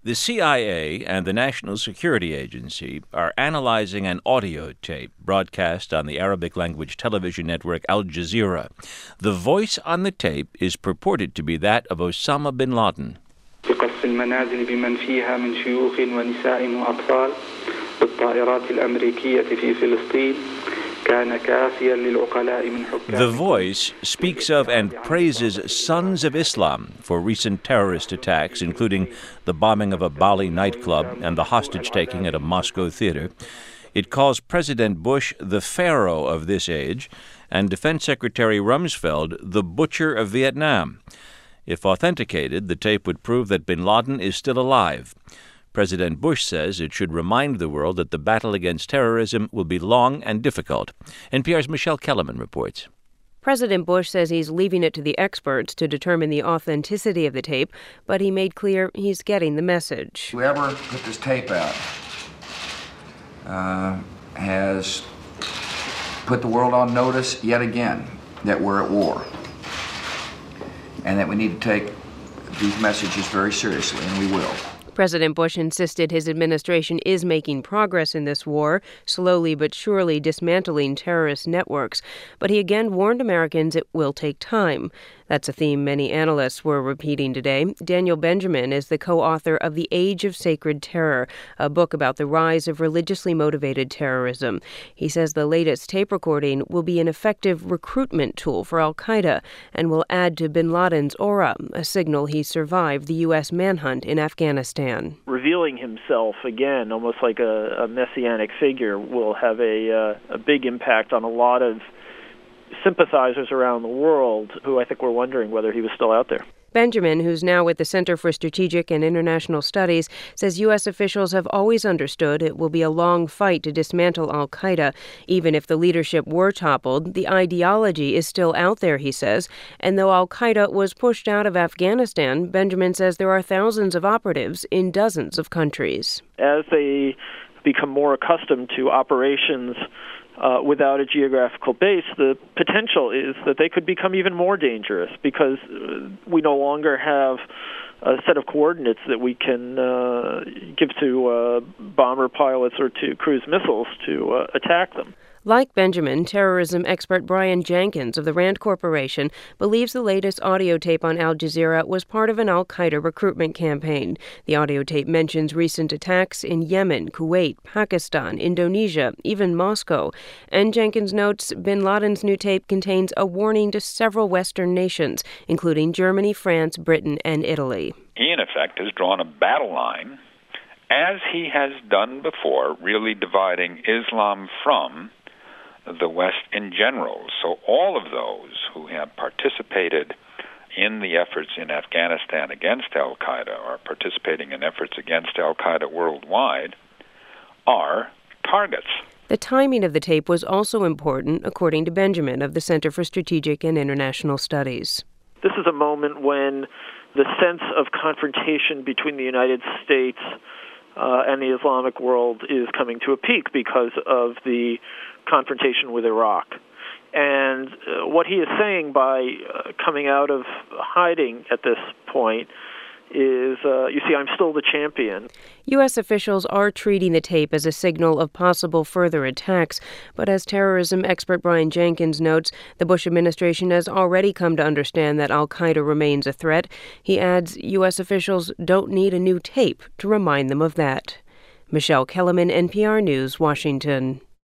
The CIA and the National Security Agency are analyzing an audio tape broadcast on the Arabic-language television network Al Jazeera. The voice on the tape is purported to be that of Osama bin Laden. بقصف المنازل بمن فيها من شيوخ ونساء وأطفال بالطائرات الأمريكية في فلسطين كان كافيا للعقلاء من حكام. The voice speaks of and praises Sons of Islam for recent terrorist attacks, including the bombing of a Bali nightclub and the hostage-taking at a Moscow theater. It calls President Bush the pharaoh of this age and Defense Secretary Rumsfeld the butcher of Vietnam. If authenticated, the tape would prove that bin Laden is still alive. President Bush says it should remind the world that the battle against terrorism will be long and difficult. NPR's Michelle Kellerman reports. President Bush says he's leaving it to the experts to determine the authenticity of the tape, but he made clear he's getting the message. Whoever put this tape out has put the world on notice yet again that we're at war and that we need to take these messages very seriously, and we will. President Bush insisted his administration is making progress in this war, slowly but surely dismantling terrorist networks. But he again warned Americans it will take time. That's a theme many analysts were repeating today. Daniel Benjamin is the co-author of The Age of Sacred Terror, a book about the rise of religiously motivated terrorism. He says the latest tape recording will be an effective recruitment tool for al-Qaeda and will add to bin Laden's aura, a signal he survived the U.S. manhunt in Afghanistan. Revealing himself again, almost like a messianic figure, will have a big impact on a lot of sympathizers around the world who I think were wondering whether he was still out there. Benjamin, who's now with the Center for Strategic and International Studies, says U.S. officials have always understood it will be a long fight to dismantle al-Qaeda. Even if the leadership were toppled, the ideology is still out there, he says. And though al-Qaeda was pushed out of Afghanistan, Benjamin says there are thousands of operatives in dozens of countries. As they become more accustomed to operations without a geographical base, the potential is that they could become even more dangerous because we no longer have a set of coordinates that we can give to bomber pilots or to cruise missiles to attack them. Like Benjamin, terrorism expert Brian Jenkins of the Rand Corporation believes the latest audio tape on Al Jazeera was part of an al-Qaeda recruitment campaign. The audio tape mentions recent attacks in Yemen, Kuwait, Pakistan, Indonesia, even Moscow. And Jenkins notes bin Laden's new tape contains a warning to several Western nations, including Germany, France, Britain, and Italy. He, in effect, has drawn a battle line, as he has done before, really dividing Islam from the West in general. So all of those who have participated in the efforts in Afghanistan against al-Qaeda or participating in efforts against al-Qaeda worldwide are targets. The timing of the tape was also important, according to Benjamin of the Center for Strategic and International Studies. This is a moment when the sense of confrontation between the United States and the Islamic world is coming to a peak because of the confrontation with Iraq. And what he is saying by coming out of hiding at this point is, you see, I'm still the champion. U.S. officials are treating the tape as a signal of possible further attacks, but as terrorism expert Brian Jenkins notes, the Bush administration has already come to understand that al-Qaeda remains a threat. He adds U.S. officials don't need a new tape to remind them of that. Michelle Kellerman, NPR News, Washington.